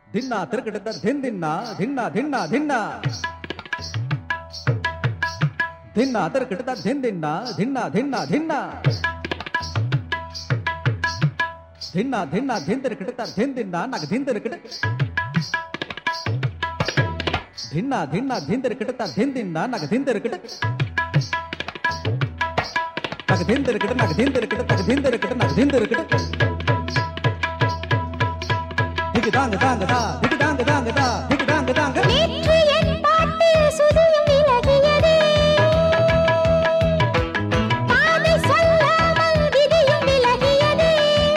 धिन्ना तिरकट धिन धिन्ना धिन्ना धिन्ना धिन्ना धिन्ना तिरकट धिन धिन्ना धिन्ना धिन्ना धिन्ना धिन्ना धिन्ना धिन तिरकट धिन धिन्ना नग धिन तिरकट धिन्ना धिन्ना धिन तिरकट धिन धिन्ना नग धिन तिरकट नग धिन तिरकट नग धिन तिरकट नग धिन तिरकट नग धिन तिरकट दिग दांग दांग दा दिग दांग दांग दा दिग दांग दांग நேற்று என் பாட்டு சுதியும் விலகியதே பாதை சொல்லாமல் விதியும் விலகியதே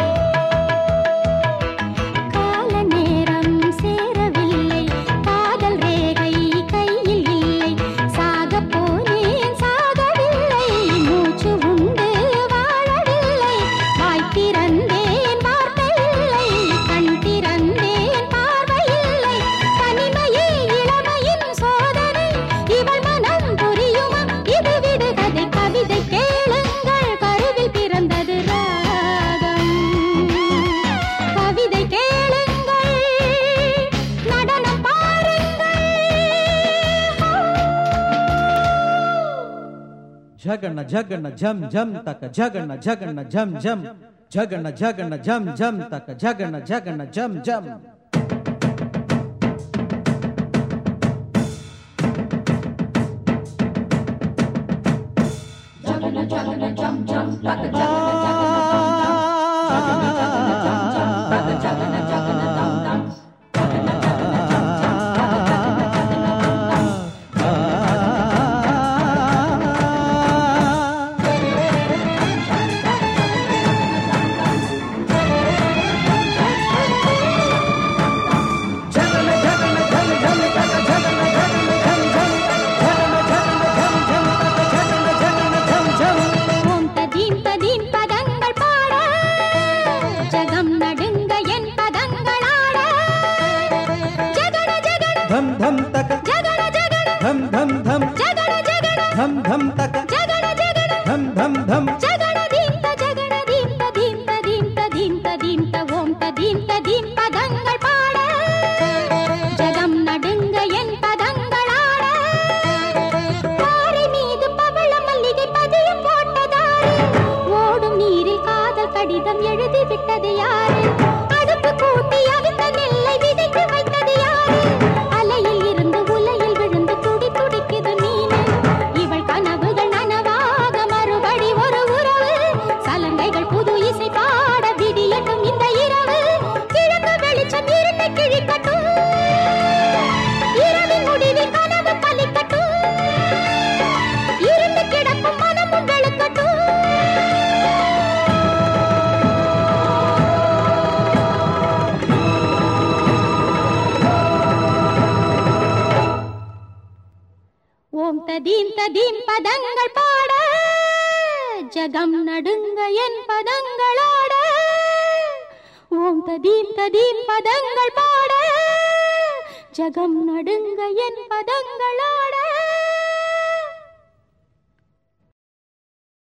கால நேரம் சேரவில்லை காதல் ரேகை கையில் இல்லை சாக போனேன் சாகவில்லை மூச்சு உண்டு வாழவில்லை வாய் திறந்தேன் வார்த்தை இல்லை கண் திறந்தேன் பார்வை இல்லை தனிமையே இளமையின் சோதனை இவள் மனம் புரியுமா இது விடுகதை கவிதை கேளுங்கள் கருவில் பிறந்தது ராகம் கவிதை கேளுங்கள் நடனம் பாருங்கள் झगन झगन झम झम तक झगन झगन झम झम झगन झगन झम झम तक झगन झगन झम झम ஓம் ததீம் ததீம் பதங்கள் பாட ஜகம் நடுங்க என் பதங்கள் ஆட ஜகட ஜகட धम धम तक ஜகட ஜகட धम धम धम ஜகட ஜகட धम धम तक ஜகட ஜகட धम धम धम ஜகட தீம் ததீம் ததீம் ததீம் ததீம் ஓம் ததீம் ததீம் பதங்கள் பாட ஜகம் நடுங்க என் பதங்கள் ஆட பாறை மீது பவள மல்லிகை பதியம் போட்டதாரு ஓடும் நீரில் காதல் கடிதம் எழுதி விட்டது யாரு அடுப்பு கூட்டி அவித்த நெல்லை விதைத்து வைத்தது யாரு அலையில் இருந்து உலையில் விழுந்து துடி துடிக்குது மீன் இவள் கனவுகள் நனவாக மறுபடி ஒரு உறவு சலங்கைகள் புது இசை பாட விடியட்டும் இந்த இரவு கிழக்கு வெளிச்சம் இருட்டை கிழிக்கட்டும் இரவின் முடிவில் கனவு பலிக்கட்டும் இருண்டு கிடக்கும் மனமும் வெளுக்கட்டும் ஓம் ததீம் ததீம் பதங்கள் பாட ஜகம் நடுங்க என் பதங்களோட ஓம் ததீம் ததீம் பதங்கள் பாட ஜகம் நடுங்க என் பதங்களோட